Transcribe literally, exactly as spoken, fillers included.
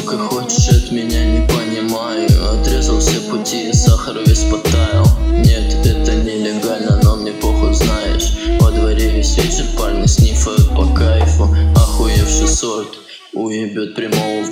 сука, хочешь от меня, не понимаю. Отрезал все пути, сахар весь потаял. Нет, это нелегально, но мне похуй, знаешь. Во дворе весь вечер парни снифают по кайфу. Охуевший сорт уебет прямого